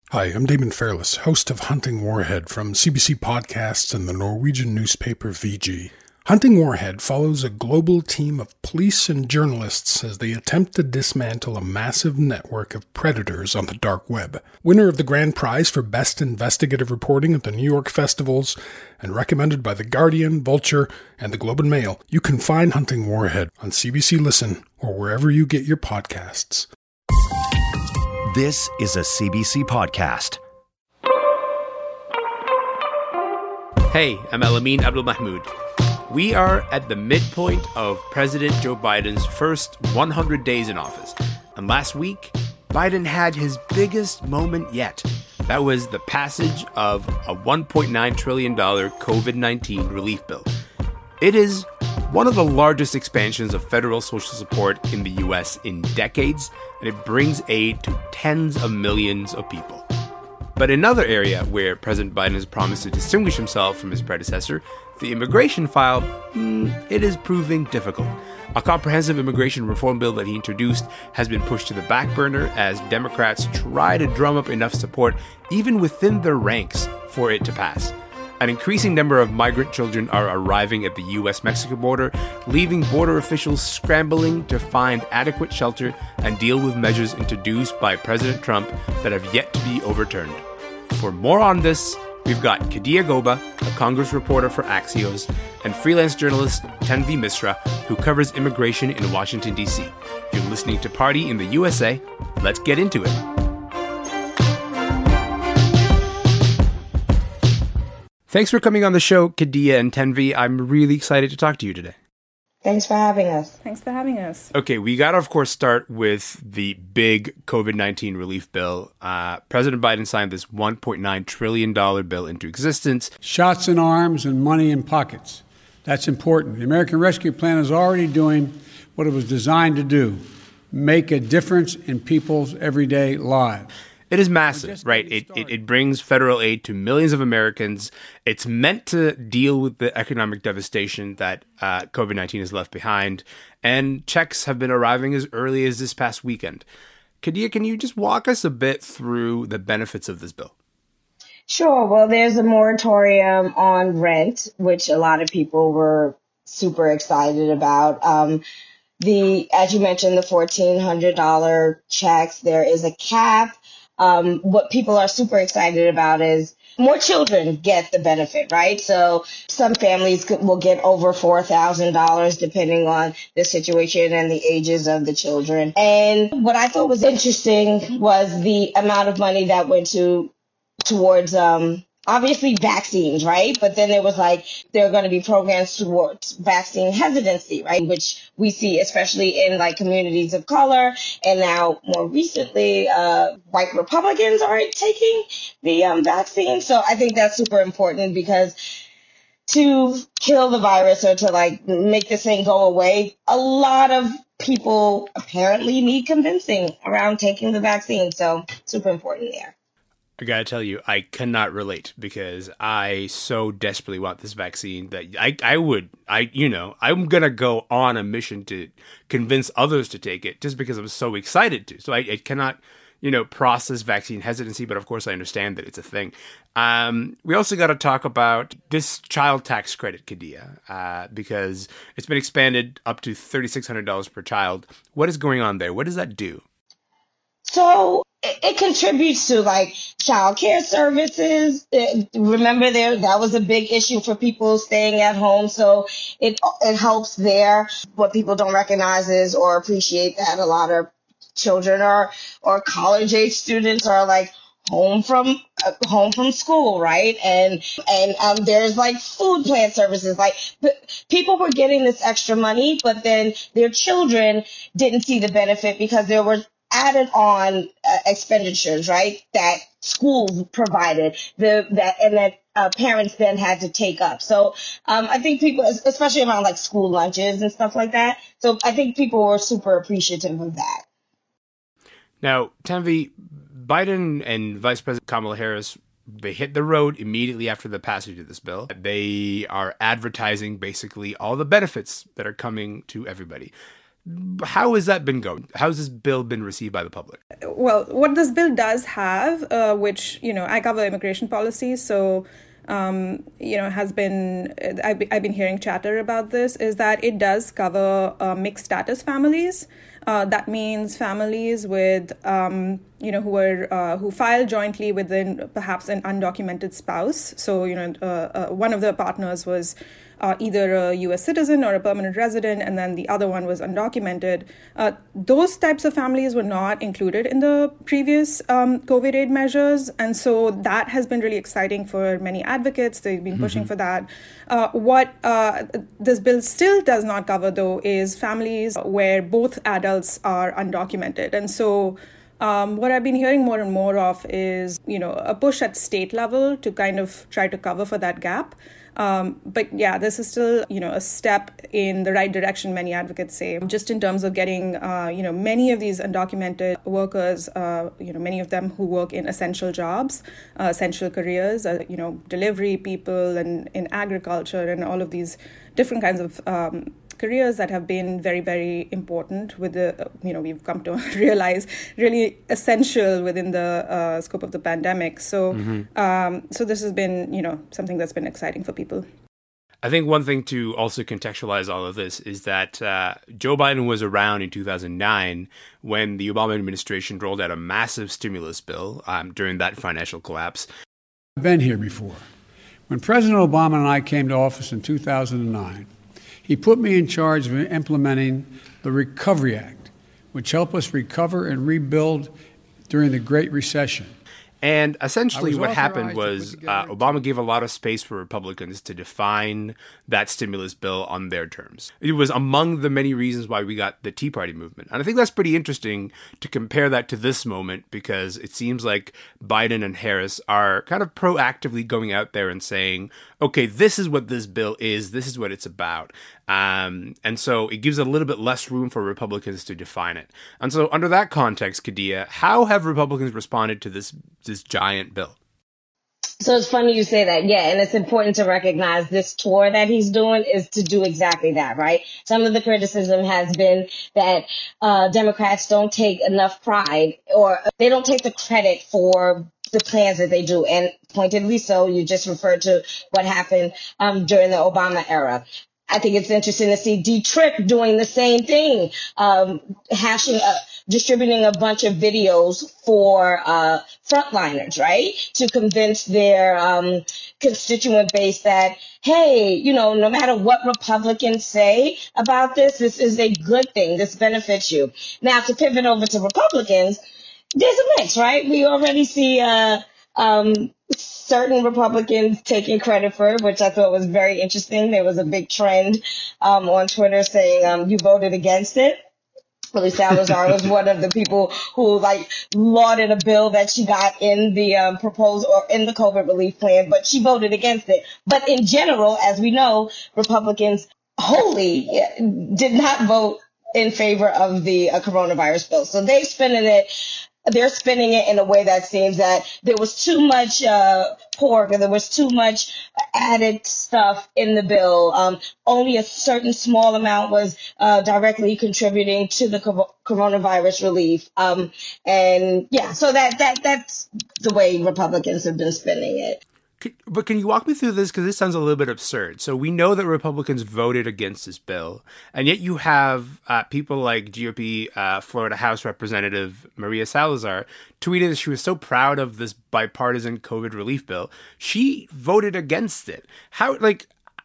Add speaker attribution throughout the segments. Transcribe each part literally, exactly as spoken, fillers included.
Speaker 1: Hi, I'm Damon Fairless, host of Hunting Warhead from C B C Podcasts and the Norwegian newspaper V G. Hunting Warhead follows a global team of police and journalists as they attempt to dismantle a massive network of predators on the dark web. Winner of the grand prize for Best Investigative Reporting at the New York Festivals, and recommended by The Guardian, Vulture, and the Globe and Mail, you can find Hunting Warhead on C B C Listen or wherever you get your podcasts.
Speaker 2: This is a C B C podcast.
Speaker 3: Hey, I'm Elamin Abdul-Mahmoud. We are at the midpoint of President Joe Biden's first one hundred days in office. And last week, Biden had his biggest moment yet. That was the passage of a one point nine trillion dollars covid nineteen relief bill. It is one of the largest expansions of federal social support in the U S in decades, and it brings aid to tens of millions of people. But another area where President Biden has promised to distinguish himself from his predecessor, the immigration file, mm, it is proving difficult. A comprehensive immigration reform bill that he introduced has been pushed to the back burner as Democrats try to drum up enough support, even within their ranks, for it to pass. An increasing number of migrant children are arriving at the U S Mexico border, leaving border officials scrambling to find adequate shelter and deal with measures introduced by President Trump that have yet to be overturned. For more on this, we've got Kadiyah Gobba, a Congress reporter for Axios, and freelance journalist Tanvi Misra, who covers immigration in Washington, D C. You're listening to Party in the U S A. Let's get into it. Thanks for coming on the show, Kadiyah and Tanvi. I'm really excited to talk to you today.
Speaker 4: Thanks for having us.
Speaker 5: Thanks for having us.
Speaker 3: Okay, we got to, of course, start with the big covid nineteen relief bill. Uh, President Biden signed this one point nine trillion dollars bill into existence.
Speaker 6: Shots in arms and money in pockets. That's important. The American Rescue Plan is already doing what it was designed to do, make a difference in people's everyday lives.
Speaker 3: It is massive, right? It, it it brings federal aid to millions of Americans. It's meant to deal with the economic devastation that uh, covid nineteen has left behind. And checks have been arriving as early as this past weekend. Kadiyah, can you just walk us a bit through the benefits of this bill?
Speaker 4: Sure. Well, there's a moratorium on rent, which a lot of people were super excited about. Um, the, as you mentioned, the fourteen hundred dollars checks, there is a cap. Um, what people are super excited about is more children get the benefit, right? So some families will get over four thousand dollars depending on the situation and the ages of the children. And what I thought was interesting was the amount of money that went to towards um, obviously vaccines, right? But then there was like, there are going to be programs towards vaccine hesitancy, right? Which we see especially in like communities of color. And now more recently, uh, white Republicans aren't taking the um, vaccine. So I think that's super important because to kill the virus or to like make this thing go away, a lot of people apparently need convincing around taking the vaccine. So super important there.
Speaker 3: I gotta tell you, I cannot relate because I so desperately want this vaccine that I, I would, I, you know, I'm gonna go on a mission to convince others to take it just because I'm so excited to. So I, I cannot, you know, process vaccine hesitancy, but of course I understand that it's a thing. Um, we also got to talk about this child tax credit, Kadiyah, uh, because it's been expanded up to three thousand six hundred dollars per child. What is going on there? What does that do?
Speaker 4: So it, it contributes to like child care services. It, remember there, that was a big issue for people staying at home. So it, it helps there. What people don't recognize is or appreciate that a lot of children are, or college age students are like home from uh, home from school, right? And and um, there's like food plant services. Like p- people were getting this extra money, but then their children didn't see the benefit because there were added on uh, expenditures, right? That schools provided, the that and that uh, parents then had to take up. So um, I think people, especially around like school lunches and stuff like that. So I think people were super appreciative of that.
Speaker 3: Now, Tanvi, Biden and Vice President Kamala Harris, they hit the road immediately after the passage of this bill. They are advertising basically all the benefits that are coming to everybody. How has that been going? How's this bill been received by the public?
Speaker 5: Well, what this bill does have, uh, which, you know, I cover immigration policy, so, um, you know, has been, I've, I've been hearing chatter about this, is that it does cover uh, mixed status families. Uh, that means families with, um, you know, who are uh, who file jointly within perhaps an undocumented spouse. So, you know, uh, uh, one of the partners was uh, either a U S citizen or a permanent resident, and then the other one was undocumented. Uh, those types of families were not included in the previous um, COVID aid measures. And so that has been really exciting for many advocates. They've been pushing mm-hmm. for that. Uh, what uh, this bill still does not cover, though, is families where both adults are undocumented. And so Um, what I've been hearing more and more of is, you know, a push at state level to kind of try to cover for that gap. Um, but yeah, this is still, you know, a step in the right direction, many advocates say, just in terms of getting, uh, you know, many of these undocumented workers, uh, you know, many of them who work in essential jobs, uh, essential careers, uh, you know, delivery people and in agriculture and all of these different kinds of um careers that have been very, very important with the, you know, we've come to realize really essential within the uh, scope of the pandemic. So, mm-hmm. um, so this has been, you know, something that's been exciting for people.
Speaker 3: I think one thing to also contextualize all of this is that uh, Joe Biden was around in two thousand nine when the Obama administration rolled out a massive stimulus bill um, during that financial collapse.
Speaker 6: I've been here before. When President Obama and I came to office in two thousand nine, he put me in charge of implementing the Recovery Act, which helped us recover and rebuild during the Great Recession.
Speaker 3: And essentially what happened was uh, Obama gave a lot of space for Republicans to define that stimulus bill on their terms. It was among the many reasons why we got the Tea Party movement. And I think that's pretty interesting to compare that to this moment, because it seems like Biden and Harris are kind of proactively going out there and saying, okay, this is what this bill is. This is what it's about. Um, and so it gives a little bit less room for Republicans to define it. And so under that context, Khadija, how have Republicans responded to this this giant bill?
Speaker 4: So it's funny you say that. Yeah, and it's important to recognize this tour that he's doing is to do exactly that, right? Some of the criticism has been that uh, Democrats don't take enough pride, or they don't take the credit for the plans that they do. And pointedly so, you just referred to what happened um, during the Obama era. I think it's interesting to see D Tripp doing the same thing, um, hashing, uh, distributing a bunch of videos for uh, frontliners, right, to convince their um, constituent base that, hey, you know, no matter what Republicans say about this, this is a good thing. This benefits you. Now, to pivot over to Republicans, there's a mix, right? We already see uh, um, certain Republicans taking credit for it, which I thought was very interesting. There was a big trend um, on Twitter saying um, you voted against it. Lily Salazar was one of the people who like lauded a bill that she got in the um, proposal or in the COVID relief plan, but she voted against it. But in general, as we know, Republicans wholly did not vote in favor of the uh, coronavirus bill. So they're spinning it. They're spinning it in a way that seems that there was too much uh, pork, or there was too much added stuff in the bill. Um, only a certain small amount was uh, directly contributing to the co- coronavirus relief. Um, and yeah, so that that that's the way Republicans have been spinning it.
Speaker 3: But can you walk me through this? Because this sounds a little bit absurd. So we know that Republicans voted against this bill, and yet you have uh, people like G O P uh, Florida House Representative Maria Salazar tweeted that she was so proud of this bipartisan COVID relief bill. She voted against it. How, like,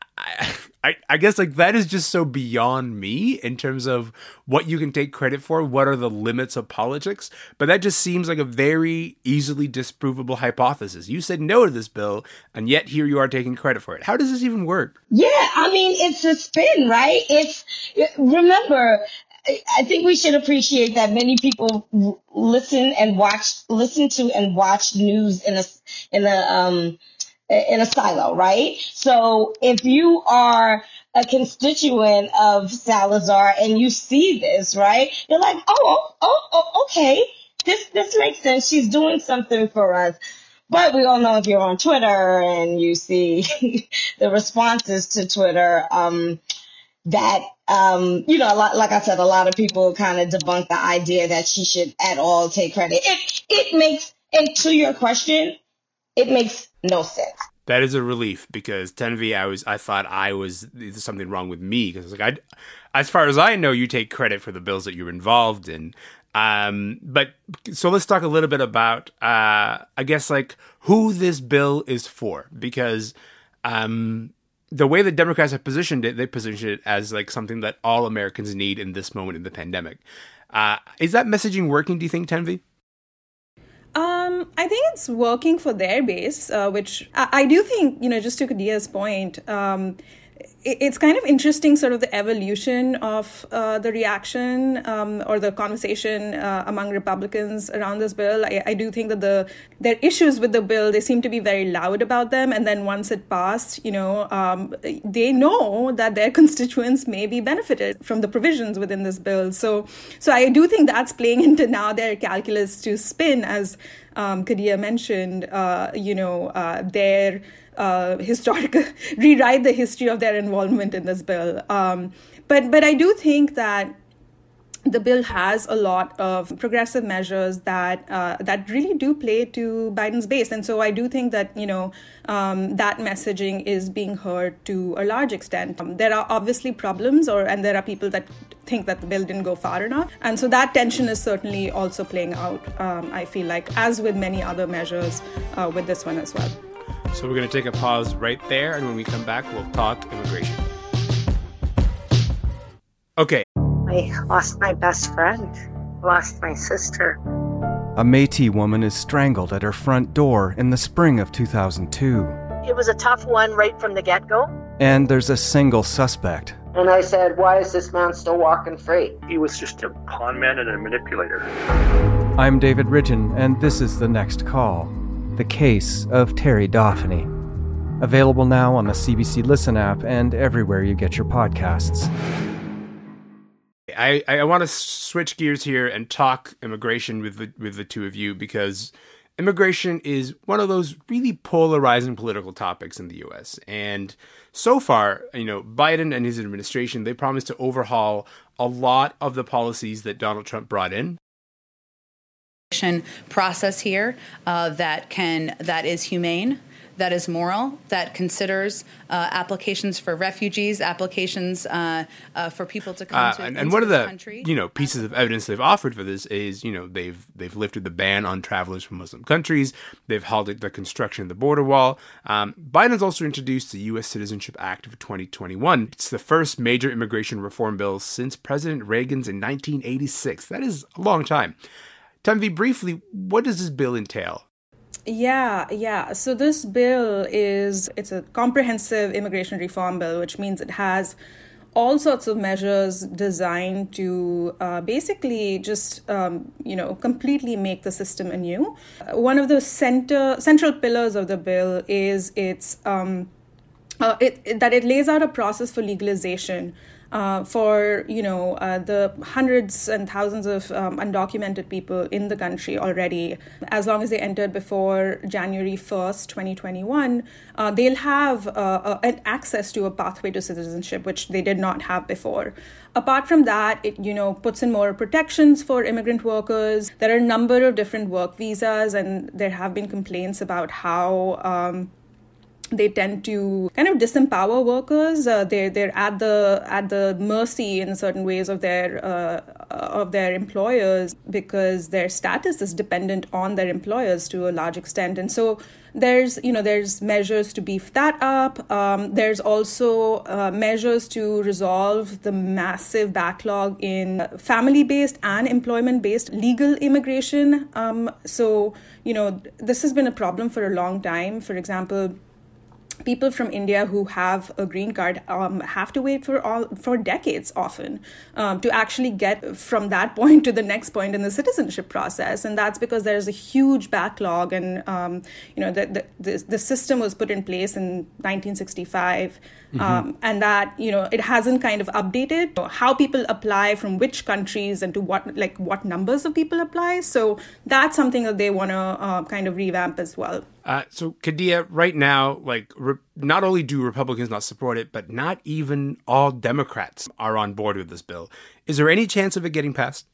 Speaker 3: I, I, I guess like that is just so beyond me in terms of what you can take credit for. What are the limits of politics? But that just seems like a very easily disprovable hypothesis. You said no to this bill, and yet here you are taking credit for it. How does this even work?
Speaker 4: Yeah, I mean, it's a spin, right? It's, remember, I think we should appreciate that many people listen and watch, listen to and watch news in a, in a, um, in a silo, right? So if you are a constituent of Salazar and you see this, right, you're like, oh, oh, oh, okay, this this makes sense. She's doing something for us. But we all know if you're on Twitter and you see the responses to Twitter, um, that Um, you know, a lot, like I said, a lot of people kind of debunk the idea that she should at all take credit. It, it makes, and to your question, it makes no sense.
Speaker 3: That is a relief, because Tanvi, I was, I thought I was, there's something wrong with me, because like I, as far as I know, you take credit for the bills that you're involved in. Um, but so let's talk a little bit about, uh, I guess like who this bill is for, because, um, the way the Democrats have positioned it, they positioned it as like something that all Americans need in this moment in the pandemic. Uh, is that messaging working, do you think, Tanvi?
Speaker 5: Um, I think it's working for their base, uh, which I, I do think, you know, just to Kadia's point, um, it, it's kind of interesting sort of the evolution of uh, the reaction um, or the conversation uh, among Republicans around this bill. I, I do think that the their issues with the bill, they seem to be very loud about them. And then once it passed, you know, um, they know that their constituents may be benefited from the provisions within this bill. So, so I do think that's playing into now their calculus to spin, as um, Kadia mentioned, uh, you know, uh, their uh, historical, rewrite the history of their involvement in this bill. Um, but, but I do think that the bill has a lot of progressive measures that uh, that really do play to Biden's base. And so I do think that, you know, um, that messaging is being heard to a large extent. Um, there are obviously problems, or and there are people that think that the bill didn't go far enough. And so that tension is certainly also playing out, um, I feel like, as with many other measures uh, with this one as well.
Speaker 3: So we're going to take a pause right there. And when we come back, we'll talk immigration. Okay.
Speaker 7: I lost my best friend, lost my sister.
Speaker 2: A Métis woman is strangled at her front door in the spring of two thousand two.
Speaker 7: It was a tough one right from the get-go.
Speaker 2: And there's a single suspect.
Speaker 7: And I said, why is this man still walking free?
Speaker 8: He was just a con man and a manipulator.
Speaker 2: I'm David Ridgen, and this is The Next Call, the case of Terry Daphne. Available now on the C B C Listen app and everywhere you get your podcasts.
Speaker 3: I, I want to switch gears here and talk immigration with the, with the two of you, because immigration is one of those really polarizing political topics in the U S. And so far, you know, Biden and his administration, they promised to overhaul a lot of the policies that Donald Trump brought in.
Speaker 9: Process here uh, that can that is humane, that is moral, that considers uh, applications for refugees, applications uh, uh, for people to come
Speaker 3: uh,
Speaker 9: to
Speaker 3: and, and one of the
Speaker 9: country.
Speaker 3: you know pieces of evidence they've offered for this is, you know, they've they've lifted the ban on travelers from Muslim countries. They've halted the construction of the border wall. Um, Biden's also introduced the U S Citizenship Act of twenty twenty-one. It's the first major immigration reform bill since President Reagan's in nineteen eighty-six. That is a long time. Tanvi, briefly, what does this bill entail?
Speaker 5: Yeah, yeah. So this bill is, it's a comprehensive immigration reform bill, which means it has all sorts of measures designed to uh, basically just, um, you know, completely make the system anew. One of the center central pillars of the bill is its um, uh, it, it, that it lays out a process for legalization Uh, for, you know, uh, the hundreds and thousands of um, undocumented people in the country already. As long as they entered before January first, twenty twenty-one, uh, they'll have uh, an access to a pathway to citizenship, which they did not have before. Apart from that, it, you know, puts in more protections for immigrant workers. There are a number of different work visas, and there have been complaints about how Um, they tend to kind of disempower workers. Uh, they're they're at the at the mercy in certain ways of their uh, of their employers, because their status is dependent on their employers to a large extent. And so there's you know there's measures to beef that up. Um, there's also uh, measures to resolve the massive backlog in family-based and employment-based legal immigration. Um, so you know this has been a problem for a long time. For example, people from India who have a green card um, have to wait for all for decades often um, to actually get from that point to the next point in the citizenship process, and that's because there's a huge backlog. And um, you know the, the the the system was put in place in nineteen sixty-five, mm-hmm. um, and that you know it hasn't kind of updated how people apply from which countries and to what like what numbers of people apply. So that's something that they want to uh, kind of revamp as well.
Speaker 3: Uh, so Kadia, right now, like re- not only do Republicans not support it, but not even all Democrats are on board with this bill. Is there any chance of it getting passed?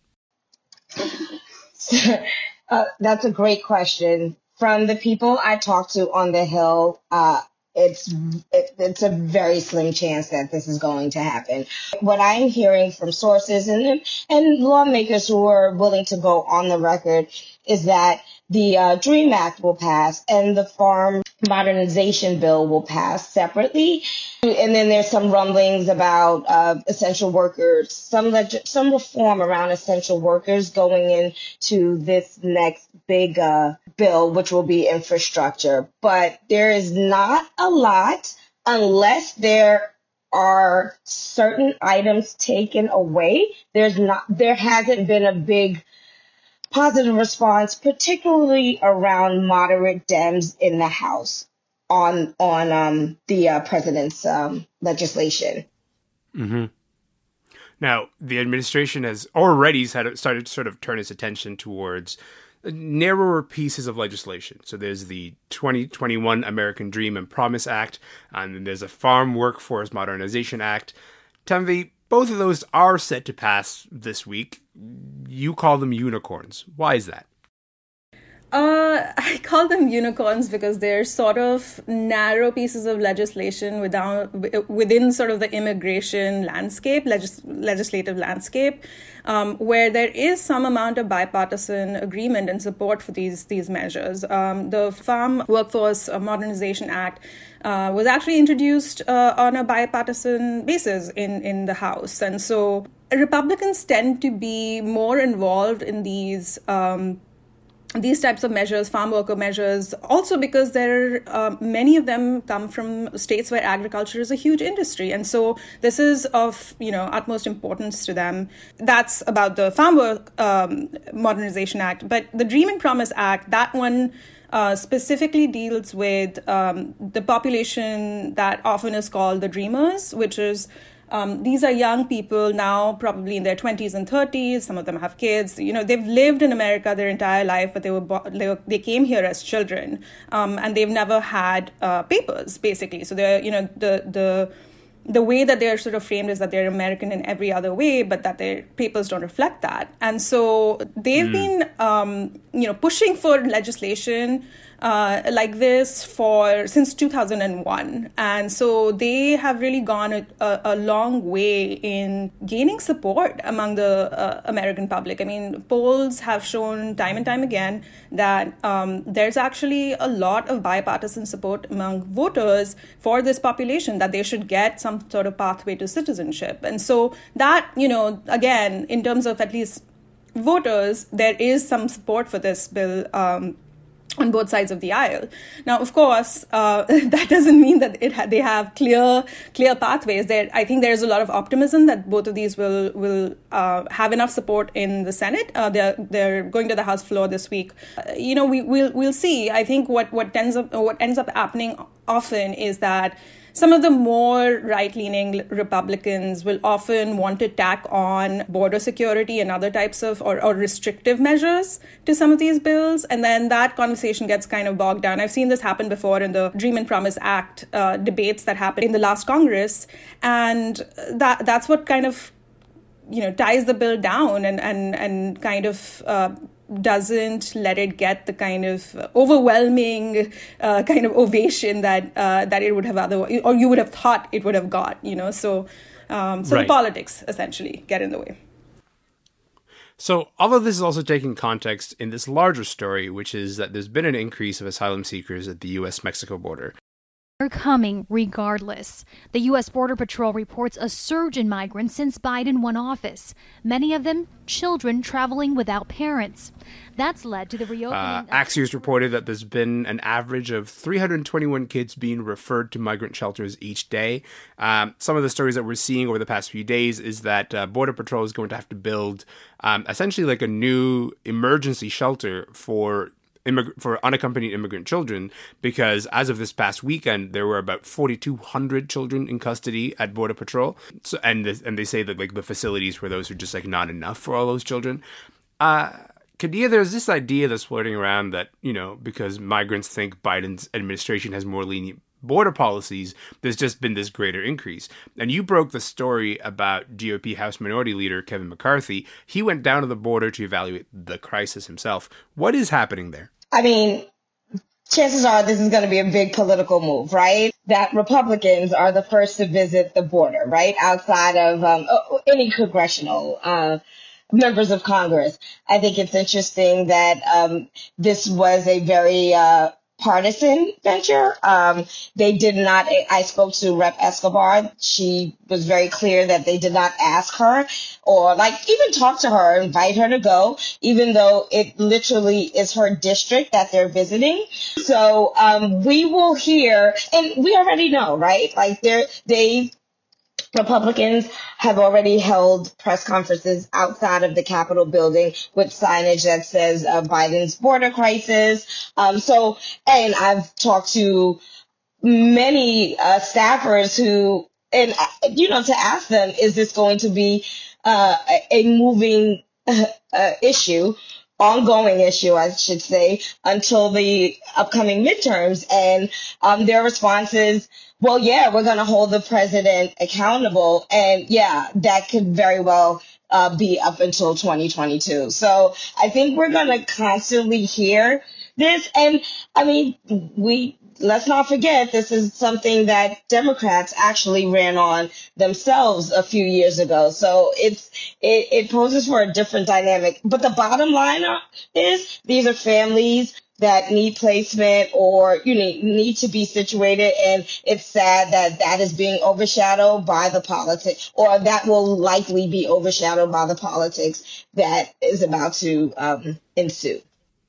Speaker 4: uh, that's a great question. From the people I talked to on the Hill, uh, it's it, it's a very slim chance that this is going to happen. What I'm hearing from sources and and lawmakers who are willing to go on the record is that the uh, DREAM Act will pass and the Farm Modernization Bill will pass separately. And then there's some rumblings about uh, essential workers, some leg- some reform around essential workers going into this next big uh, bill, which will be infrastructure. But there is not a lot unless there are certain items taken away. There's not, there hasn't been a big positive response, particularly around moderate Dems in the House on on um, the uh, president's um, legislation.
Speaker 3: Mm-hmm. Now, the administration has already started to sort of turn its attention towards narrower pieces of legislation. So there's the twenty twenty-one American Dream and Promise Act, and then there's a Farm Workforce Modernization Act. Tanvi, both of those are set to pass this week. You call them unicorns. Why is that?
Speaker 5: Uh, I call them unicorns because they're sort of narrow pieces of legislation without, within sort of the immigration landscape, legis- legislative landscape, um, where there is some amount of bipartisan agreement and support for these these measures. Um, the Farm Workforce Modernization Act uh, was actually introduced uh, on a bipartisan basis in, in the House. And so Republicans tend to be more involved in these um these types of measures, farm worker measures, also because there uh, many of them come from states where agriculture is a huge industry. And so this is of, you know, utmost importance to them. That's about the Farm Work um, Modernization Act. But the Dream and Promise Act, that one uh, specifically deals with um, the population that often is called the Dreamers, which is Um, these are young people now, probably in their twenties and thirties. Some of them have kids. You know, they've lived in America their entire life, but they were, bo- they, were they came here as children, um, and they've never had uh, papers, basically. So they're, you know, the the the way that they're sort of framed is that they're American in every other way, but that their papers don't reflect that. And so they've mm. been, um, you know, pushing for legislation Uh, like this for since two thousand one. And so they have really gone a, a, a long way in gaining support among the uh, American public. I mean, polls have shown time and time again that um, there's actually a lot of bipartisan support among voters for this population, that they should get some sort of pathway to citizenship. And so that, you know, again, in terms of at least voters, there is some support for this bill um, on both sides of the aisle. Now, of course, uh, that doesn't mean that it ha- they have clear clear pathways. There, I think there's a lot of optimism that both of these will will uh, have enough support in the Senate. Uh, they're they're going to the House floor this week. Uh, you know, we we'll we'll see. I think what what ends up what ends up happening often is that some of the more right-leaning Republicans will often want to tack on border security and other types of or, or restrictive measures to some of these bills. And then that conversation gets kind of bogged down. I've seen this happen before in the Dream and Promise Act uh, debates that happened in the last Congress. And that that's what kind of, you know, ties the bill down and, and, and kind of uh, doesn't let it get the kind of overwhelming uh, kind of ovation that uh, that it would have otherwise, or you would have thought it would have got, you know. So, um, so
Speaker 3: right.
Speaker 5: the politics essentially get in the way.
Speaker 3: So all of this is also taking context in this larger story, which is that there's been an increase of asylum seekers at the U S Mexico border.
Speaker 10: They're coming regardless. The U S Border Patrol reports a surge in migrants since Biden won office. Many of them children traveling without parents. That's led to the reopening. Uh,
Speaker 3: Axios reported that there's been an average of three hundred twenty-one kids being referred to migrant shelters each day. Um, some of the stories that we're seeing over the past few days is that uh, Border Patrol is going to have to build um, essentially like a new emergency shelter for Immig- for unaccompanied immigrant children, because as of this past weekend, there were about forty-two hundred children in custody at Border Patrol. So, and this, and they say that like the facilities for those are just like not enough for all those children. Uh, Kadia, there's this idea that's floating around that, you know, because migrants think Biden's administration has more lenient border policies, there's just been this greater increase. And you broke the story about G O P House Minority Leader Kevin McCarthy. He went down to the border to evaluate the crisis himself. What is happening there?
Speaker 4: I mean, chances are this is going to be a big political move, right? That Republicans are the first to visit the border, right? Outside of um, any congressional uh, members of Congress. I think it's interesting that um, this was a very uh, partisan venture. Um, they did not, I spoke to Rep Escobar. She was very clear that they did not ask her or like even talk to her, invite her to go, even though it literally is her district that they're visiting. So um, we will hear, and we already know, right? Like they're, they, Republicans have already held press conferences outside of the Capitol building with signage that says uh, Biden's border crisis. Um, so, and I've talked to many uh, staffers who, and, you know, to ask them, is this going to be uh, a moving uh, issue? Ongoing issue, I should say, until the upcoming midterms. And um, their response is, well, yeah, we're going to hold the president accountable. And yeah, that could very well uh, be up until twenty twenty-two. So I think we're going to constantly hear this. And I mean, we let's not forget, this is something that Democrats actually ran on themselves a few years ago. So it's it, it poses for a different dynamic. But the bottom line is these are families that need placement or you know, need to be situated. And it's sad that that is being overshadowed by the politics, or that will likely be overshadowed by the politics that is about to um, ensue.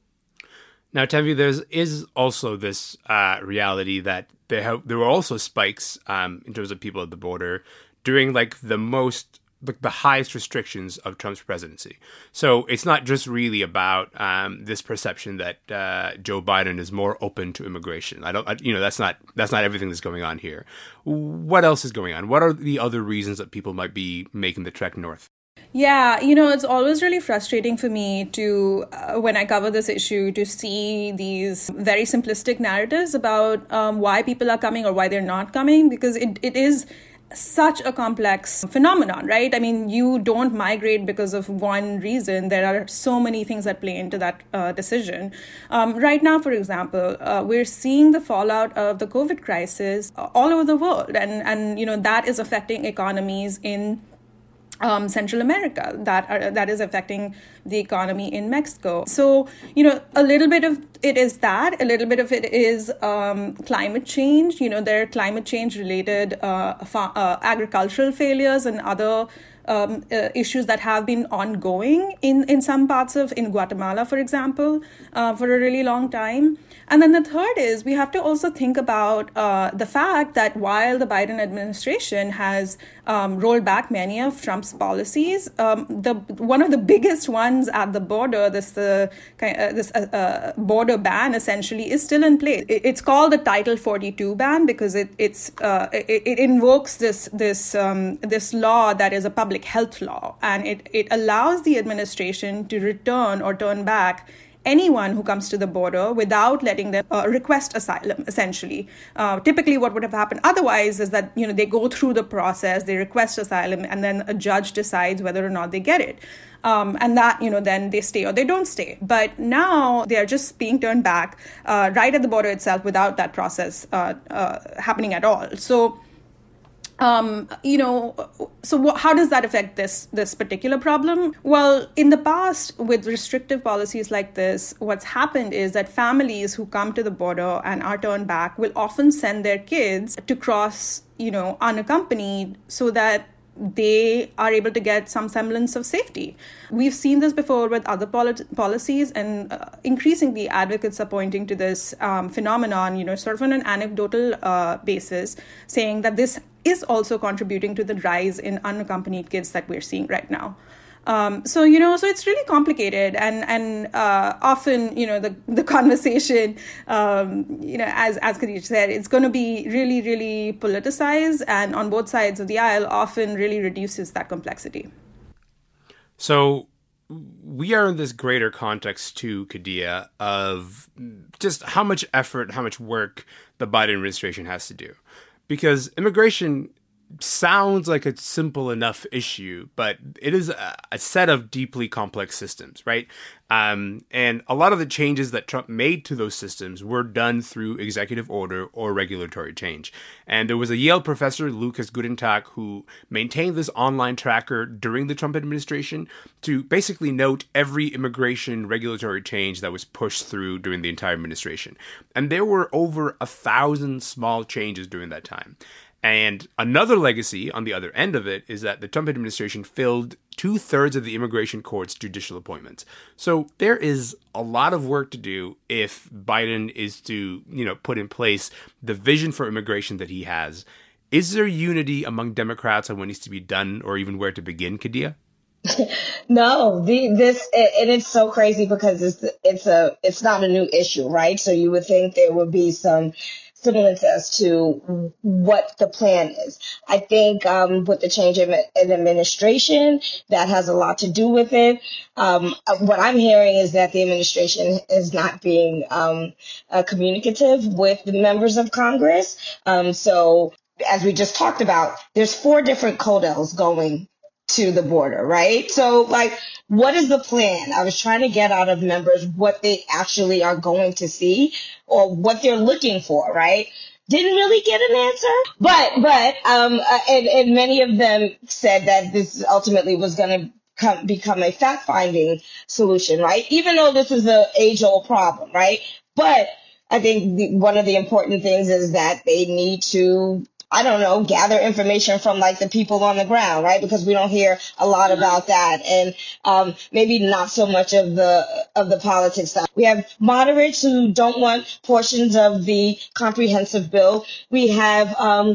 Speaker 3: Now, Tanvi, there is also this uh, reality that there have, there were also spikes um, in terms of people at the border during like the most the, the highest restrictions of Trump's presidency. So it's not just really about um, this perception that uh, Joe Biden is more open to immigration. I don't, I, you know, that's not that's not everything that's going on here. What else is going on? What are the other reasons that people might be making the trek north?
Speaker 5: Yeah, you know, it's always really frustrating for me to, uh, when I cover this issue, to see these very simplistic narratives about um, why people are coming or why they're not coming, because it, it is such a complex phenomenon, right? I mean, you don't migrate because of one reason. There are so many things that play into that uh, decision. Um, right now, for example, uh, we're seeing the fallout of the COVID crisis all over the world. And, and you know, that is affecting economies in Um, Central America, that are, that is affecting the economy in Mexico. So, you know, a little bit of it is that, a little bit of it is um, climate change. You know, there are climate change related uh, fa- uh, agricultural failures and other um, uh, issues that have been ongoing in, in some parts of, in Guatemala, for example, uh, for a really long time. And then the third is we have to also think about uh, the fact that while the Biden administration has um, rolled back many of Trump's policies, um, the one of the biggest ones at the border, this uh, uh, this uh, uh, border ban essentially, is still in place. It, it's called the Title forty-two ban because it it's uh, it, it invokes this this um, this law that is a public health law, and it it allows the administration to return or turn back anyone who comes to the border without letting them uh, request asylum, essentially. Uh, typically what would have happened otherwise is that, you know, they go through the process, they request asylum, and then a judge decides whether or not they get it. Um, and that, you know, then they stay or they don't stay. But now they are just being turned back uh, right at the border itself without that process uh, uh, happening at all. So, Um, you know, so what, how does that affect this this particular problem? Well, in the past, with restrictive policies like this, what's happened is that families who come to the border and are turned back will often send their kids to cross, you know, unaccompanied so that they are able to get some semblance of safety. We've seen this before with other poli- policies, and uh, increasingly advocates are pointing to this um, phenomenon, you know, sort of on an anecdotal uh, basis, saying that this is also contributing to the rise in unaccompanied kids that we're seeing right now. Um, so, you know, so it's really complicated, and, and uh, often, you know, the, the conversation, um, you know, as, as Khadija said, it's going to be really, really politicized, and on both sides of the aisle often really reduces that complexity.
Speaker 3: So we are in this greater context too, Khadija, of just how much effort, how much work the Biden administration has to do. Because immigration sounds like a simple enough issue, but it is a, a set of deeply complex systems, right? Um, and a lot of the changes that Trump made to those systems were done through executive order or regulatory change. And there was a Yale professor, Lucas Gutentag, who maintained this online tracker during the Trump administration to basically note every immigration regulatory change that was pushed through during the entire administration. And there were over a thousand small changes during that time. And another legacy on the other end of it is that the Trump administration filled two-thirds of the immigration court's judicial appointments. So there is a lot of work to do if Biden is to, you know, put in place the vision for immigration that he has. Is there unity among Democrats on what needs to be done or even where to begin, Khadija?
Speaker 4: No, the, this, and it's so crazy because it's, it's a, it's not a new issue, right? So you would think there would be some semblance as to what the plan is. I think um, with the change in, in administration, that has a lot to do with it. Um, what I'm hearing is that the administration is not being um, uh, communicative with the members of Congress. Um, so as we just talked about, there's four different codels going to the border, right? So like, what is the plan? I was trying to get out of members what they actually are going to see or what they're looking for, right? Didn't really get an answer, but, but, um, uh, and, and many of them said that this ultimately was going to come, become a fact-finding solution, right? Even though this is a age-old problem, right? But I think the, one of the important things is that they need to, I don't know, gather information from like the people on the ground, right? Because we don't hear a lot about that. And um, maybe not so much of the of the politics stuff. We have moderates who don't want portions of the comprehensive bill. We have um,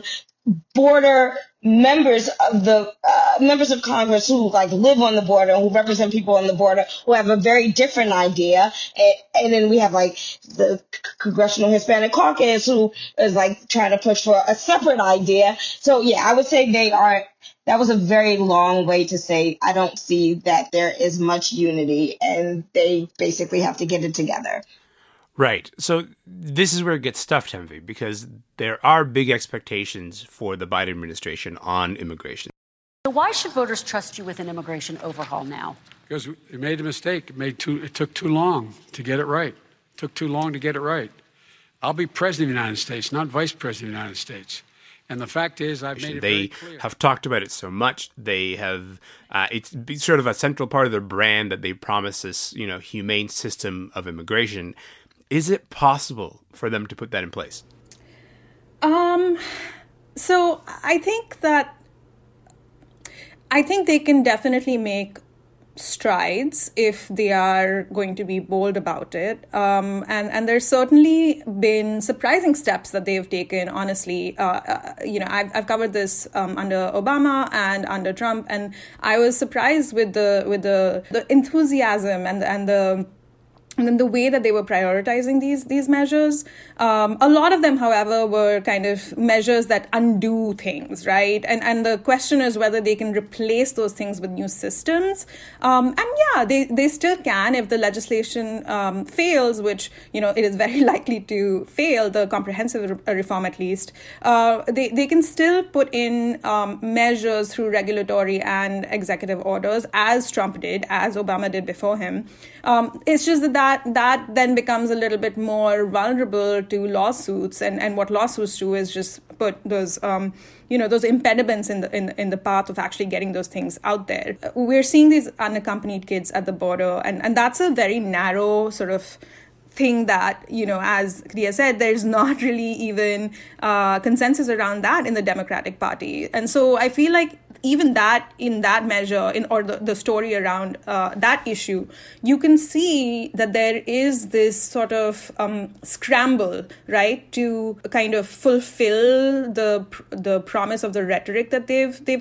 Speaker 4: border members of the uh, members of Congress who like live on the border, who represent people on the border, who have a very different idea. And, and then we have like the Congressional Hispanic Caucus who is like trying to push for a separate idea. So yeah, I would say they are, that was a very long way to say, I don't see that there is much unity and they basically have to get it together.
Speaker 3: Right. So this is where it gets stuffed, Envy, because there are big expectations for the Biden administration on immigration.
Speaker 11: So why should voters trust you with an immigration overhaul now?
Speaker 6: Because we made a mistake. It made too, it took too long to get it right. It took too long to get it right. I'll be president of the United States, not vice president of the United States. And the fact is, I've made it
Speaker 3: they
Speaker 6: very clear.
Speaker 3: They have talked about it so much. They have, uh, it's sort of a central part of their brand that they promise this, you know, humane system of immigration. Is it possible for them to put that in place?
Speaker 5: Um, so I think that, I think they can definitely make strides if they are going to be bold about it. Um, and, and there's certainly been surprising steps that they've taken, honestly. Uh, uh, you know, I've, I've covered this um, under Obama and under Trump, and I was surprised with the with the, the enthusiasm and the, and the And then the way that they were prioritizing these these measures. Um, a lot of them, however, were kind of measures that undo things, right? And and the question is whether they can replace those things with new systems. Um, and yeah, they, they still can if the legislation um, fails, which, you know, it is very likely to fail, the comprehensive re- reform at least. Uh, they, they can still put in um, measures through regulatory and executive orders, as Trump did, as Obama did before him. Um, it's just that, that that then becomes a little bit more vulnerable to lawsuits, and, and what lawsuits do is just put those um, you know those impediments in the in, in the path of actually getting those things out there. We're seeing these unaccompanied kids at the border, and, and that's a very narrow sort of thing that, you know, as Khadija said, there's not really even uh, consensus around that in the Democratic Party. And so I feel like even that, in that measure, in or the, the story around uh, that issue, you can see that there is this sort of um, scramble, right, to kind of fulfill the the promise of the rhetoric that they've they've put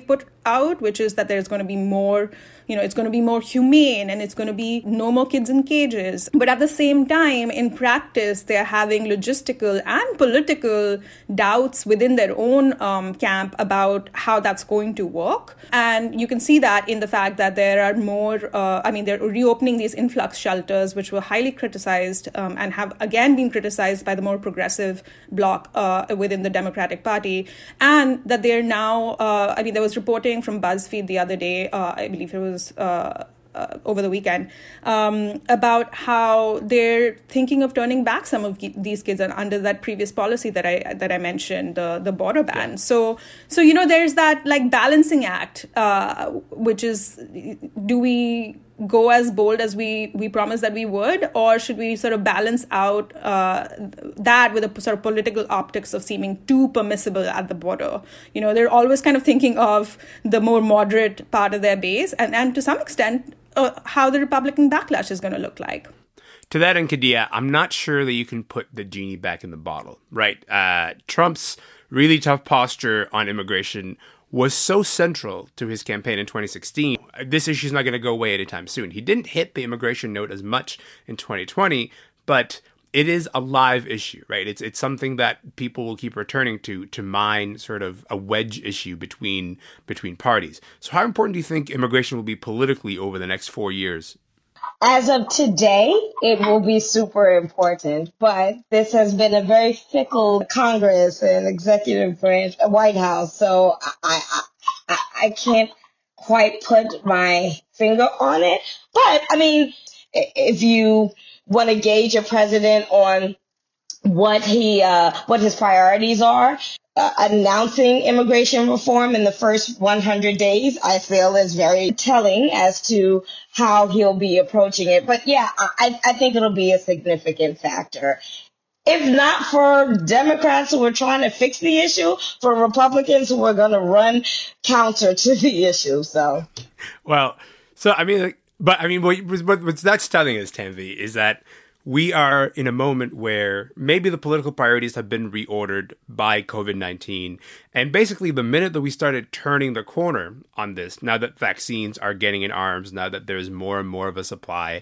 Speaker 5: out, which is that there's going to be more, you know, it's going to be more humane and it's going to be no more kids in cages. But at the same time, in practice, they're having logistical and political doubts within their own um, camp about how that's going to work. And you can see that in the fact that there are more, uh, I mean, they're reopening these influx shelters, which were highly criticized um, and have again been criticized by the more progressive bloc uh, within the Democratic Party. And that they're now, uh, I mean, there was reporting from BuzzFeed the other day, uh, I believe it was uh, uh, over the weekend, um, about how they're thinking of turning back some of these kids under that previous policy that I that I mentioned, the the border ban. Yeah. So, so you know, there's that like balancing act, uh, which is, do we go as bold as we, we promised that we would, or should we sort of balance out uh, that with a sort of political optics of seeming too permissible at the border? You know, they're always kind of thinking of the more moderate part of their base, and, and to some extent, uh, how the Republican backlash is going to look like.
Speaker 3: To that end, Kadia, I'm not sure that you can put the genie back in the bottle, right? Uh, Trump's really tough posture on immigration was so central to his campaign in twenty sixteen. This issue is not going to go away anytime soon. He didn't hit the immigration note as much in twenty twenty, but it is a live issue, right? It's it's something that people will keep returning to to mine sort of a wedge issue between between parties. So how important do you think immigration will be politically over the next four years?
Speaker 4: As of today, it will be super important, but this has been a very fickle Congress and executive branch, White House, so I, I, I can't quite put my finger on it. But, I mean, if you want to gauge a president on what he, uh, what his priorities are, Uh, announcing immigration reform in the first one hundred days, I feel is very telling as to how he'll be approaching it. But yeah, I, I think it'll be a significant factor. If not for Democrats who are trying to fix the issue, for Republicans who are going to run counter to the issue. So,
Speaker 3: well, so I mean, but I mean, what, what, what's that's telling us, Tanvi, is that we are in a moment where maybe the political priorities have been reordered by COVID nineteen. And basically, the minute that we started turning the corner on this, now that vaccines are getting in arms, now that there's more and more of a supply,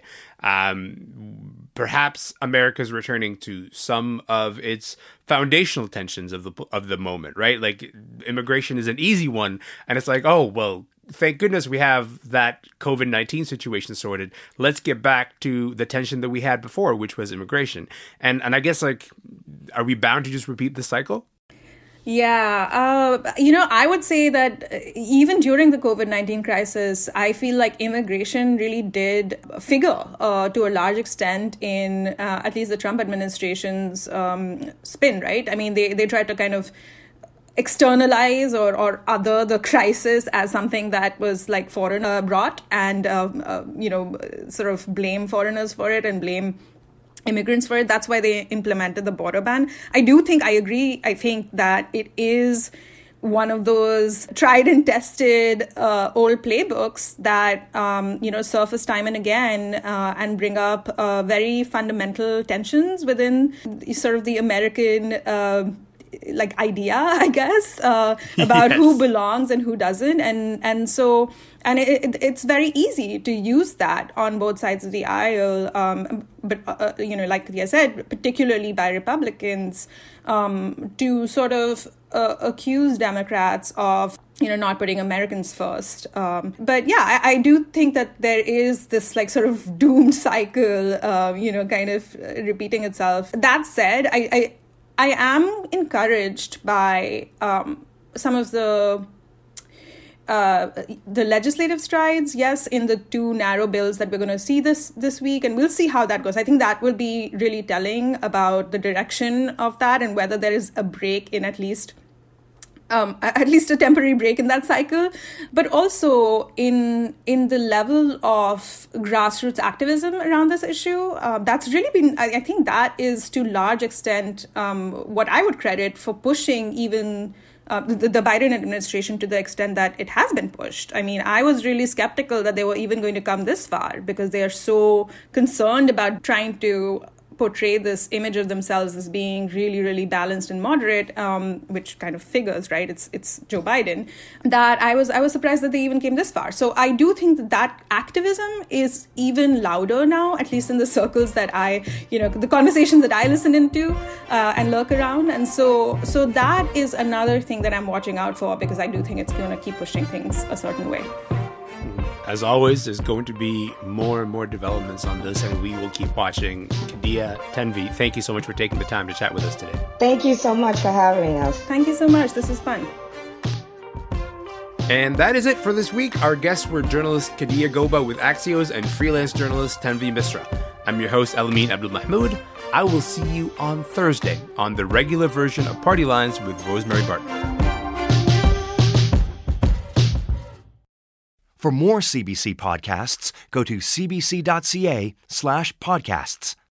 Speaker 3: um, perhaps America's returning to some of its foundational tensions of the of the moment, right? Like, immigration is an easy one. And it's like, oh, well, thank goodness we have that COVID nineteen situation sorted. Let's get back to the tension that we had before, which was immigration. And and I guess, like, are we bound to just repeat this cycle?
Speaker 5: Yeah, uh, you know, I would say that even during the COVID nineteen crisis, I feel like immigration really did figure uh, to a large extent in uh, at least the Trump administration's um, spin, right? I mean, they, they tried to kind of externalize or, or other the crisis as something that was like foreigner brought and, uh, uh, you know, sort of blame foreigners for it and blame immigrants for it. That's why they implemented the border ban. I do think, I agree, I think that it is one of those tried and tested uh, old playbooks that, um, you know, surface time and again uh, and bring up uh, very fundamental tensions within sort of the American uh, like idea, I guess, uh, about yes. who belongs and who doesn't. And and so, and it, it, it's very easy to use that on both sides of the aisle. Um, but, uh, you know, like I said, particularly by Republicans, um, to sort of uh, accuse Democrats of, you know, not putting Americans first. Um, but yeah, I, I do think that there is this like sort of doomed cycle, uh, you know, kind of repeating itself. That said, I, I I am encouraged by um, some of the uh, the legislative strides, yes, in the two narrow bills that we're going to see this this week, and we'll see how that goes. I think that will be really telling about the direction of that and whether there is a break in at least Um, at least a temporary break in that cycle, but also in in the level of grassroots activism around this issue. Uh, that's really been, I, I think that is to large extent um, what I would credit for pushing even uh, the, the Biden administration to the extent that it has been pushed. I mean, I was really skeptical that they were even going to come this far because they are so concerned about trying to portray this image of themselves as being really, really balanced and moderate, um, which kind of figures, right? It's it's Joe Biden. That I was I was surprised that they even came this far. So I do think that that activism is even louder now, at least in the circles that I, you know, the conversations that I listen into uh, and lurk around. And so so that is another thing that I'm watching out for, because I do think it's going to keep pushing things a certain way.
Speaker 3: As always, there's going to be more and more developments on this, and we will keep watching. Kadhia Tanvi, thank you so much for taking the time to chat with us today.
Speaker 4: Thank you so much for having us.
Speaker 5: Thank you so much. This is fun.
Speaker 3: And that is it for this week. Our guests were journalist Kadhia Gobba with Axios and freelance journalist Tanvi Misra. I'm your host, Elamin Abdul-Mahmoud. I will see you on Thursday on the regular version of Party Lines with Rosemary Barton.
Speaker 12: For more C B C podcasts, go to cbc.ca slash podcasts.